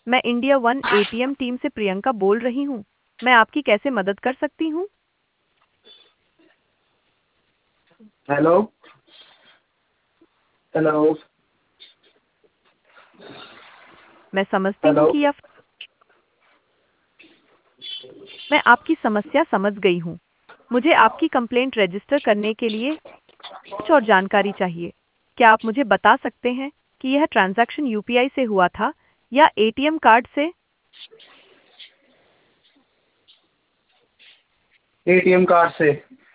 मैं India one ATM team से प्रियंका बोल रही हूँ। मैं आपकी कैसे मदद कर सकती हूँ? हेलो। हेलो। मैं समझती हूँ हेलो। कि मैं आपकी समस्या समझ गई हूँ। मुझे आपकी कंप्लेंट रजिस्टर करने के लिए कुछ और जानकारी चाहिए। क्या आप मुझे बता सकते हैं कि यह ट्रांजैक्शन यूपीआई से हुआ था या एटीएम कार्ड से? एटीएम कार्ड से।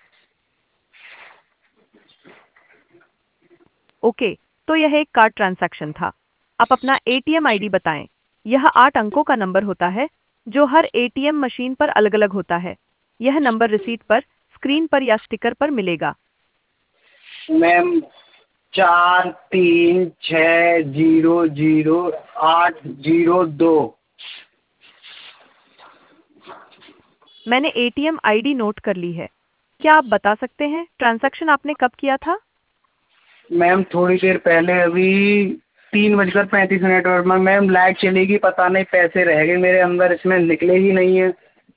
ओके, तो यह एक कार्ड ट्रांजैक्शन था। आप अपना एटीएम आईडी बताएं। यह 8 अंकों का नंबर होता है जो हर एटीएम मशीन पर अलग-अलग होता है। यह नंबर रिसीट पर, स्क्रीन पर या स्टिकर पर मिलेगा। मैम 43600802। मैंने एटीएम आईडी नोट कर ली है। क्या आप बता सकते हैं ट्रांजैक्शन आपने कब किया था? मैम थोड़ी देर पहले, अभी 3:35 और मैम लाइट चली गई, पता नहीं पैसे रह गए मेरे अंदर, इसमें निकले ही नहीं है।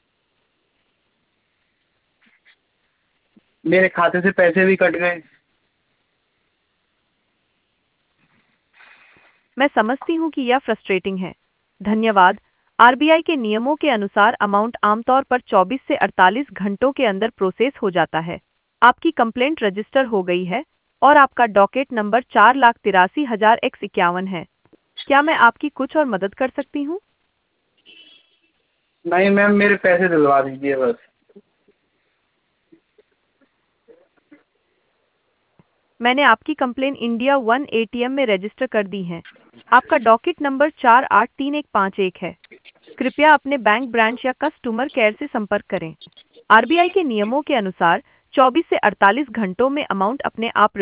मेरे खाते से पैसे भी कट गए। मैं समझती हूँ कि यह फ्रस्ट्रेटिंग है। धन्यवाद। आरबीआई के नियमों के अनुसार अमाउंट आमतौर पर 24 से 48 घंटों के अंदर प्रोसेस हो जाता है। आपकी कंप्लेंट रजिस्टर हो गई है और आपका डॉकेट नंबर 4,83,051 है। क्या मैं आपकी कुछ और मदद कर सकती हूँ? नहीं मैम, मेरे पैसे दिलवा दीजिए बस। मैंने आपकी कंप्लेन इंडिया वन एटीएम में रजिस्टर कर दी है। आपका डॉकेट नंबर 4831151 है। कृपया अपने बैंक ब्रांच या कस्टमर केयर से संपर्क करें। आरबीआई के नियमों के अनुसार 24 से 48 घंटों में अमाउंट अपने आप